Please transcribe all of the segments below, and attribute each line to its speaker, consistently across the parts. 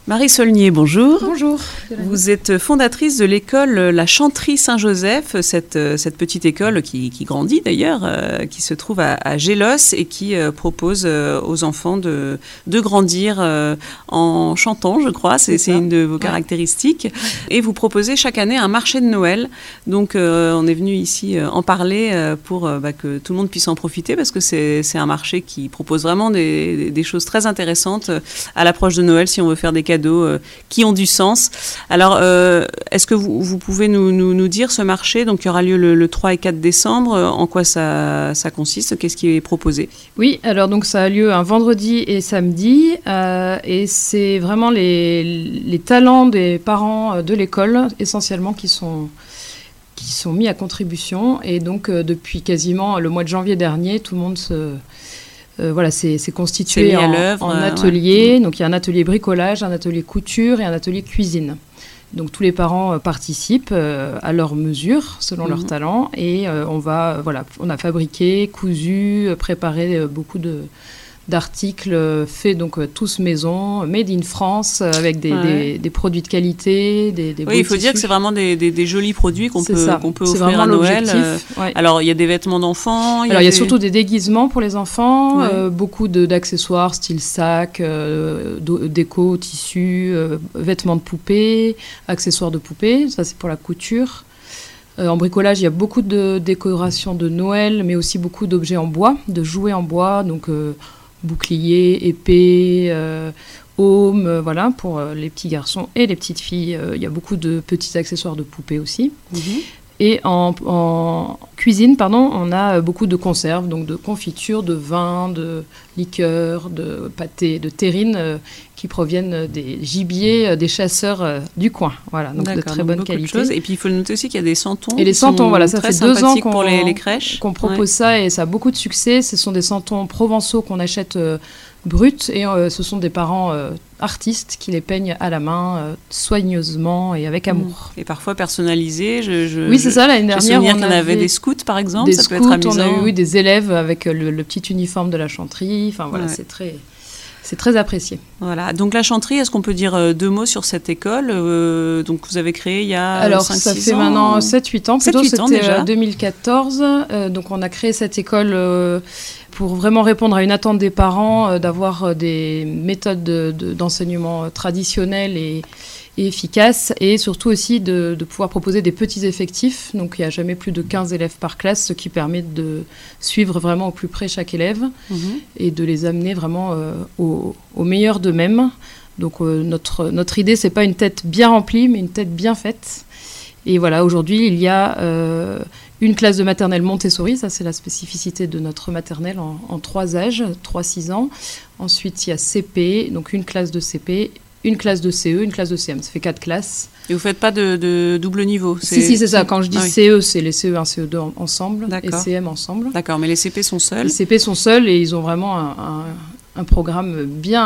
Speaker 1: Marie Saulnier, bonjour.
Speaker 2: Bonjour.
Speaker 1: Vous êtes fondatrice de l'école La Chantry Saint-Joseph, cette petite école qui grandit d'ailleurs, qui se trouve à Gélos et qui propose aux enfants de grandir en chantant, je crois, c'est une de vos caractéristiques. Et vous proposez chaque année un marché de Noël. Donc on est venu ici en parler pour que tout le monde puisse en profiter, parce que c'est un marché qui propose vraiment des choses très intéressantes à l'approche de Noël, si on veut faire des cadeaux qui ont du sens. Alors, est-ce que vous pouvez nous dire ce marché, donc, qui aura lieu le 3 et 4 décembre, en quoi ça consiste, qu'est-ce qui est proposé?
Speaker 2: Oui, alors donc ça a lieu un vendredi et samedi, et c'est vraiment les talents des parents de l'école, essentiellement, qui sont mis à contribution. Et donc, depuis quasiment le mois de janvier dernier, tout le monde s'est constitué en atelier. Ouais. Donc, il y a un atelier bricolage, un atelier couture et un atelier cuisine. Donc, tous les parents participent à leur mesure, selon leur talent. Et on a fabriqué, cousu, préparé beaucoup d'articles faits donc tous maison, made in France, avec des produits de qualité, des
Speaker 1: oui, il faut dire que c'est vraiment des jolis produits qu'on peut offrir à Noël. Alors, il y a des vêtements d'enfants.
Speaker 2: Il y a surtout des déguisements pour les enfants, beaucoup d'accessoires, style sac, déco, tissus, vêtements de poupées, accessoires de poupées. Ça, c'est pour la couture. En bricolage, il y a beaucoup de décorations de Noël, mais aussi beaucoup d'objets en bois, de jouets en bois, donc boucliers, épées, aumes, voilà, pour les petits garçons et les petites filles. Il y a beaucoup de petits accessoires de poupées aussi. Et en cuisine, on a beaucoup de conserves, donc de confitures, de vins, de liqueurs, de pâtés, de terrines qui proviennent des gibiers des chasseurs du coin. Voilà, donc de très bonne qualité.
Speaker 1: Et puis il faut noter aussi qu'il y a des santons.
Speaker 2: Et les santons, voilà, ça fait 2 ans
Speaker 1: pour les crèches.
Speaker 2: Qu'on propose ça, et ça a beaucoup de succès. Ce sont des santons provençaux qu'on achète bruts, et ce sont des parents artistes qui les peignent à la main, soigneusement et avec amour.
Speaker 1: Et parfois personnalisés.
Speaker 2: Oui, c'est ça. L'année dernière,
Speaker 1: on avait des scouts, par exemple.
Speaker 2: Des
Speaker 1: ça
Speaker 2: scouts,
Speaker 1: peut être amusant.
Speaker 2: On a eu des élèves avec le petit uniforme de la Chantry. Enfin voilà, c'est très apprécié.
Speaker 1: Voilà. Donc la Chantry, est-ce qu'on peut dire 2 mots sur cette école donc vous avez créé il y a 5-6 ans.
Speaker 2: Alors ça fait maintenant 7-8 ans. Plutôt, c'était
Speaker 1: déjà.
Speaker 2: 2014. Donc on a créé cette école pour vraiment répondre à une attente des parents, d'avoir des méthodes d'enseignement traditionnelles et efficaces, et surtout aussi de pouvoir proposer des petits effectifs. Donc il n'y a jamais plus de 15 élèves par classe, ce qui permet de suivre vraiment au plus près chaque élève et de les amener vraiment au meilleur d'eux-mêmes. Donc notre idée, c'est pas une tête bien remplie, mais une tête bien faite. Et voilà, aujourd'hui, il y a une classe de maternelle Montessori, ça c'est la spécificité de notre maternelle en 3 âges, 3-6 ans. Ensuite, il y a CP, donc une classe de CP, une classe de CE, une classe de CM. Ça fait 4 classes.
Speaker 1: Et vous ne faites pas de double niveau?
Speaker 2: Si, c'est ça. Quand je dis CE, c'est les CE1, CE2 ensemble, et CM ensemble.
Speaker 1: D'accord, mais les CP sont seuls?
Speaker 2: Les CP sont seuls, et ils ont vraiment un programme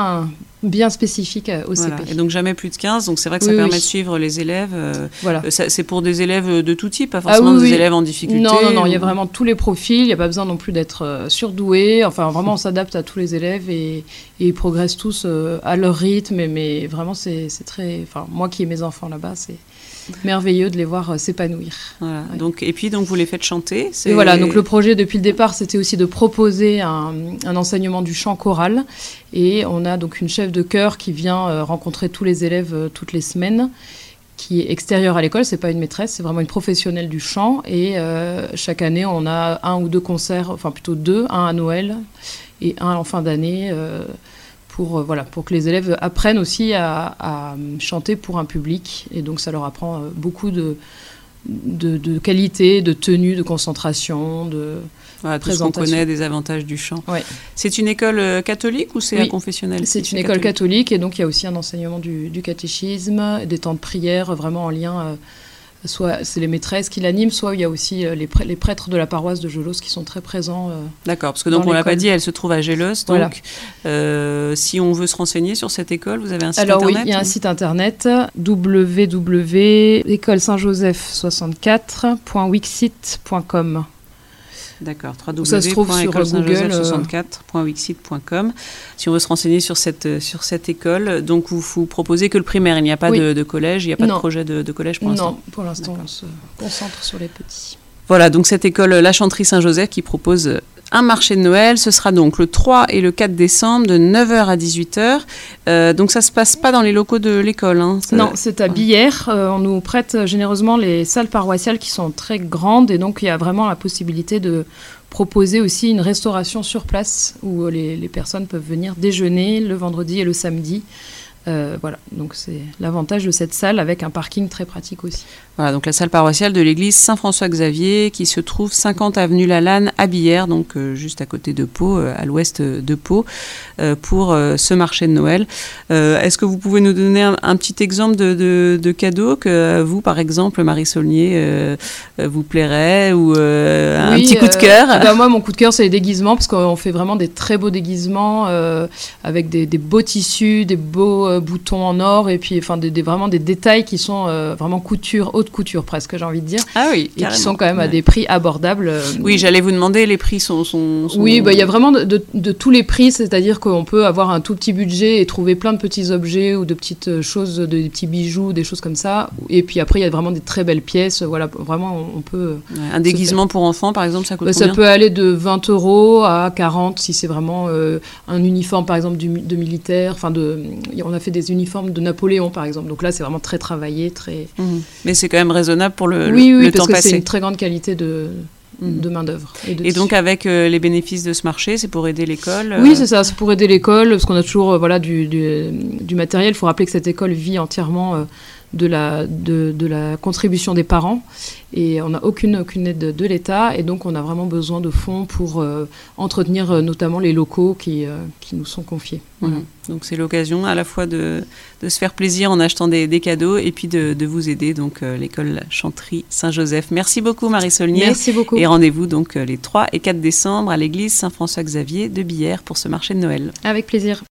Speaker 2: bien spécifique au CP.
Speaker 1: Et donc jamais plus de 15, donc c'est vrai que ça permet de suivre les élèves. C'est pour des élèves de tout type, pas forcément des élèves en difficulté.
Speaker 2: Non, il y a vraiment tous les profils, il n'y a pas besoin non plus d'être surdoué. Enfin, vraiment, on s'adapte à tous les élèves, et ils progressent tous à leur rythme. Mais vraiment, c'est très... Enfin, moi qui ai mes enfants là-bas, c'est merveilleux de les voir s'épanouir.
Speaker 1: Voilà. Donc vous les faites chanter.
Speaker 2: Et voilà, donc le projet depuis le départ, c'était aussi de proposer un enseignement du chant choral. Et on a donc une chef de chœur qui vient rencontrer tous les élèves toutes les semaines, qui est extérieure à l'école, c'est pas une maîtresse, c'est vraiment une professionnelle du chant. Et chaque année, on a 1 ou 2 concerts, enfin plutôt 2, un à Noël et un en fin d'année, pour que les élèves apprennent aussi à chanter pour un public. Et donc ça leur apprend beaucoup de qualité, de tenue, de concentration, de
Speaker 1: tout ce qu'on connaît des avantages du chant.
Speaker 2: Ouais.
Speaker 1: C'est une école catholique ou c'est confessionnelle?
Speaker 2: C'est une école catholique, et donc il y a aussi un enseignement du catéchisme, des temps de prière vraiment en lien, soit c'est les maîtresses qui l'animent, soit il y a aussi les prêtres de la paroisse de Gélos qui sont très présents.
Speaker 1: D'accord, parce que donc on l'a pas dit, elle se trouve à Gélos. Donc si on veut se renseigner sur cette école, vous avez un site internet?
Speaker 2: Alors oui, il y a un site internet, www.écolesaintjoseph64.wixit.com.
Speaker 1: D'accord,
Speaker 2: Ça se trouve sur Google
Speaker 1: 64.wixit.com. Si on veut se renseigner sur cette école, donc vous proposez que le primaire, il n'y a pas de collège, il n'y a pas de projet de collège pour l'instant?
Speaker 2: Non, pour l'instant on se concentre sur les petits.
Speaker 1: Voilà, donc cette école La Chantry Saint-Joseph qui propose un marché de Noël. Ce sera donc le 3 et le 4 décembre de 9h à 18h. Donc ça ne se passe pas dans les locaux de l'école.
Speaker 2: Non, c'est à Billère. On nous prête généreusement les salles paroissiales qui sont très grandes et donc il y a vraiment la possibilité de proposer aussi une restauration sur place où les personnes peuvent venir déjeuner le vendredi et le samedi. Voilà, donc c'est l'avantage de cette salle avec un parking très pratique aussi.
Speaker 1: Voilà, donc la salle paroissiale de l'église Saint-François-Xavier qui se trouve 50 avenue Lalanne à Billère, donc juste à côté de Pau, à l'ouest de Pau, pour ce marché de Noël. Est-ce que vous pouvez nous donner un petit exemple de cadeau que vous, par exemple, Marie Saulnier, vous plairait ou un petit coup de cœur?
Speaker 2: Moi, mon coup de cœur, c'est les déguisements parce qu'on fait vraiment des très beaux déguisements avec des beaux tissus, des beaux boutons en or et puis vraiment des détails qui sont vraiment haute couture presque, j'ai envie de dire.
Speaker 1: Ah oui,
Speaker 2: et qui sont quand même à des prix abordables.
Speaker 1: Oui, j'allais vous demander, les prix sont...
Speaker 2: Oui, il y a vraiment de tous les prix, c'est-à-dire qu'on peut avoir un tout petit budget et trouver plein de petits objets ou de petites choses, des petits bijoux, des choses comme ça. Et puis après, il y a vraiment des très belles pièces. Voilà, vraiment, on peut...
Speaker 1: un déguisement pour enfants, par exemple, ça coûte combien?
Speaker 2: Ça peut aller de 20 € à 40 si c'est vraiment un uniforme, par exemple, de militaire. On a fait des uniformes de Napoléon, par exemple. Donc là, c'est vraiment très travaillé, très...
Speaker 1: Mais c'est quand même raisonnable pour le
Speaker 2: oui,
Speaker 1: temps
Speaker 2: parce que
Speaker 1: passé.
Speaker 2: c'est une très grande qualité de main-d'œuvre. Et
Speaker 1: donc, avec les bénéfices de ce marché, c'est pour aider l'école
Speaker 2: Oui, c'est ça, c'est pour aider l'école, parce qu'on a toujours du matériel. Il faut rappeler que cette école vit entièrement de la contribution des parents. Et on n'a aucune aide de l'État. Et donc, on a vraiment besoin de fonds pour entretenir notamment les locaux qui nous sont confiés. Voilà.
Speaker 1: Donc, c'est l'occasion à la fois de se faire plaisir en achetant des cadeaux et puis de vous aider. Donc, l'école Chantry Saint-Joseph. Merci beaucoup, Marie Saulnier.
Speaker 2: Merci beaucoup.
Speaker 1: Et rendez-vous donc les 3 et 4 décembre à l'église Saint-François-Xavier de Billère pour ce marché de Noël.
Speaker 2: Avec plaisir.